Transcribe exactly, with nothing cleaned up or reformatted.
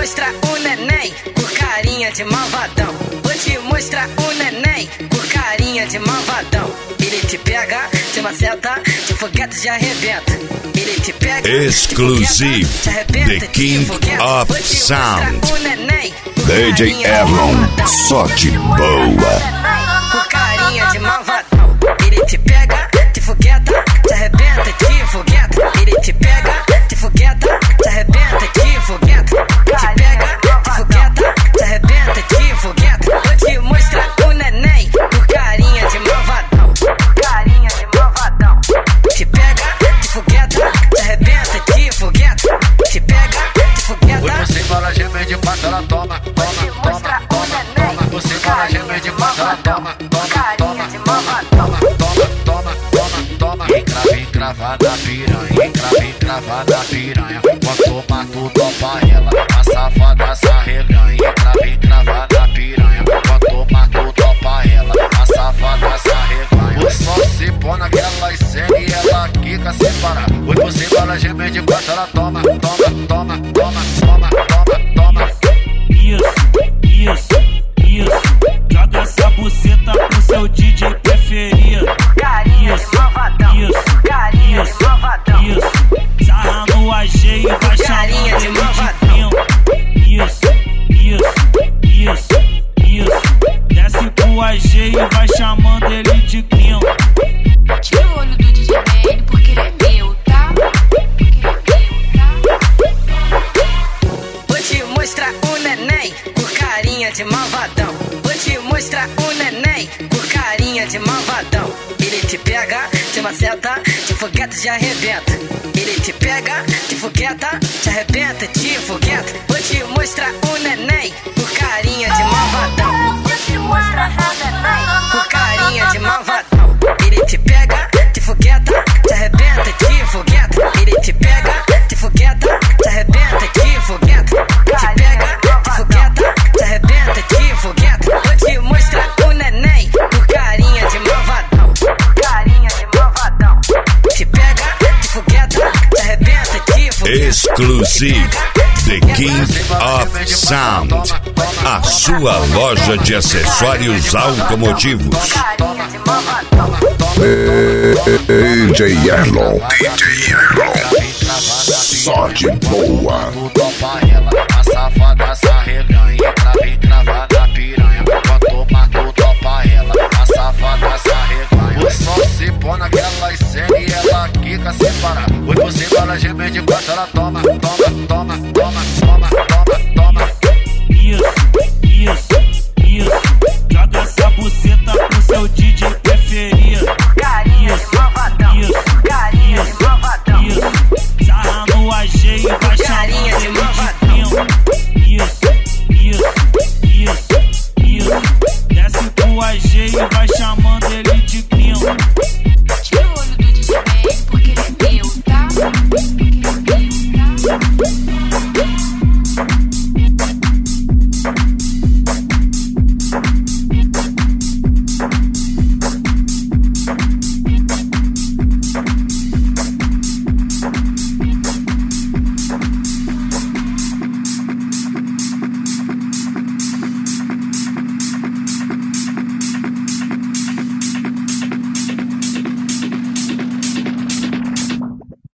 mostrar o neném com carinha de malvadão. Vou te mostrar o neném com carinha de malvadão. Ele te pega, te maceta, te foguete, te arrebenta. Ele te pega, exclusive, te arrebenta, the King of Sound, D J Erlon, só de boa. Com carinha de malvadão. Ele te pega, te fogueta, te arrebenta, te fogueta. Ele te pega, te fogueta, te arrebenta, te fogueta. Te pega, te fogueta, te arrebenta, te fogueta. Vou te mostrar o neném com carinha de malvadão. Carinha de malvadão. Te pega, te fogueta, te arrebenta, te fogueta. Te pega, te fogueta. Hoje você fala gemer de quatro, ela toma, toma, toma, toma, toma. Você fala gemer de quatro, ela toma, toma, toma, toma, toma, toma, toma, toma. Encrava, encrava da piranha, encrava, encrava da piranha. Quando mato, topa ela, a safada sarreganha. Encrava, encrava da piranha. Quando mato, topa ela, a safada sarreganha. O sol se põe naquela segue e ela quica sem parar. Hoje você fala gemer de quatro, ela toma, toma, toma, toma, toma, toma, toma. Isso, isso, isso. Joga essa buceta pro seu D J preferido. Isso, isso, isso, isso. Sarra no A G e vai chamando ele de primo. Isso, isso, isso, isso. Desce pro A G e vai chamando ele de primo. Tira o olho do D J Manny porque ele é meu, tá? Porque ele é meu, tá? Vou te mostrar o neném com carinha de malvadão. Vou te mostrar o neném com carinha de malvadão. Ele te pega, te maceta, te fogueta, te arrebenta. Ele te pega, te fogueta, te arrebenta, te fogueta. Vou te mostrar o neném com carinha de malvadão. Vou te mostrar o neném com carinha de malvadão. Ele te pega, te fogueta, te arrebenta, te fogueta. Ele te pega, te fogueta, te arrebenta, te fogueta. Te pega, te fogueta, te arrebenta, te fogueta. Vou te mostrar o neném com carinha de malvadão. Carinha de malvadão. Te pega, te fogueta, te arrebenta, te fogueta. Exclusive, The King of Sound, a sua loja de acessórios automotivos. D J Erlon, D J Erlon, só de boa.